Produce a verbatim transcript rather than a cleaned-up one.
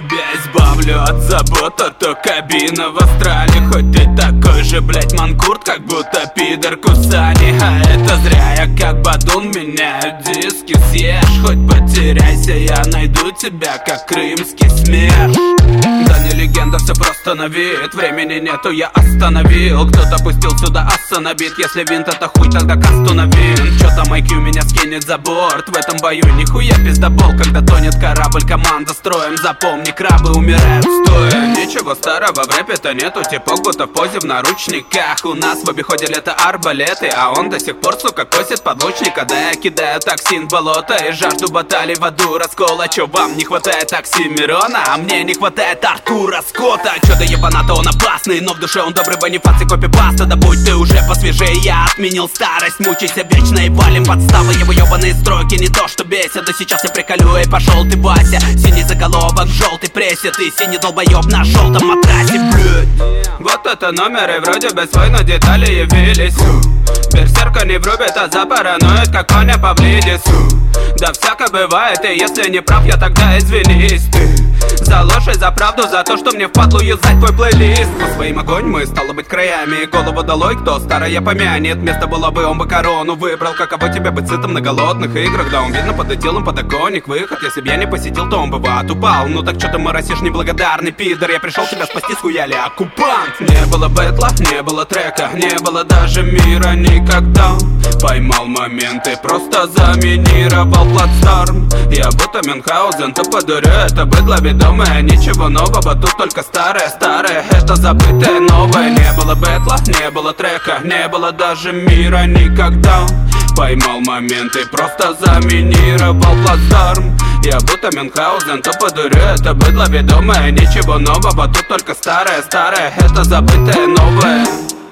тебя избавлю от забот, а то кабина в Австралии. Хоть ты такой же, блять, манкурт, как будто пидор Кусани. А это зря, я как бадун меняю диски. Съешь, хоть потеряйся, я найду тебя, как крымский смерш. Да не легенда, все просто на вид. Времени нету, я остановил. Кто-то пустил сюда остановит. Если винт это хуй, тогда касту на винт. Чё там ай кью меня скинет за борт? В этом бою нихуя пиздобол. Когда тонет корабль, команда строим. Запомни, крабы умирают стоя. Ничего старого в рэпе-то нету. Типок будто в позе в наручниках. У нас в обиходе лето арбалеты, а он до сих пор, сука, косит подлучника. Да я кидаю токсин в болото и жажду баталий в аду раскола. Чё вам не хватает Оксимирона, а мне не хватает Артура Скотта. Чё до ебаната он опасный, но в душе он добрый Бонифаций копипаста. Да будь ты уже посвежее, я отменил старость. Мучайся вечно и валим подставы. Его ебаные строки не то что бесят. Да сейчас я приколю и пошел ты, Вася. Синий заголовок в желтой прессе. Ты синий долбоеб на желтом матрасе, блядь. Вот это номер и вроде бы свой, но детали явились. Берсерка не врубит, а запараноид, как Ваня Павлидис. Да всяко бывает, и если не прав, я тогда извинись. Ты за ложь и за правду, за то, что мне впадлу юзать твой плейлист. По своим огонь мы, стало быть, краями. Голову долой, кто старая помянет. Вместо было бы, он бы корону выбрал. Каково тебе быть сытым на голодных играх? Да он видно под отделом подоконник. Выход, если б я не посетил, то он бы в ад упал. Ну так чё ты моросишь, неблагодарный пидор? Я пришел тебя спасти, схуяли оккупант. Не было бэтла, не было трека, не было даже мира никогда. Поймал моменты, просто заминировал плацдарм. Я будто Мюнхгаузен, то подурю, это быдло ведомое. Ничего нового, тут только старое, старое. Это забытое новое. Не было бэтла, не было трека, не было даже мира никогда. Поймал моменты, просто заминировал плацдарм. Я будто Мюнхгаузен, то подурю, это быдло ведомое. Ничего нового, тут только старое, старое. Это забытое новое.